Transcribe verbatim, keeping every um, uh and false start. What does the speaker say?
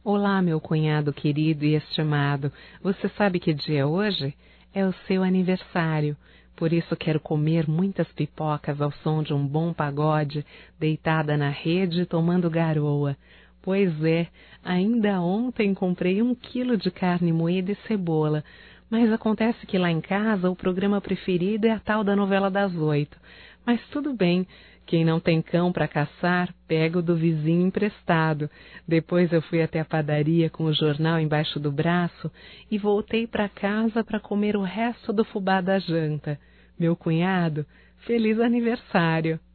Olá, meu cunhado querido e estimado. Você sabe que dia é hoje? É o seu aniversário. Por isso quero comer muitas pipocas ao som de um bom pagode, deitada na rede tomando garoa. Pois é, ainda ontem comprei um quilo de carne moída e cebola. Mas acontece que lá em casa o programa preferido é a tal da novela das oito. Mas tudo bem, quem não tem cão para caçar, pega o do vizinho emprestado. Depois eu fui até a padaria com o jornal embaixo do braço e voltei para casa para comer o resto do fubá da janta. Meu cunhado, feliz aniversário!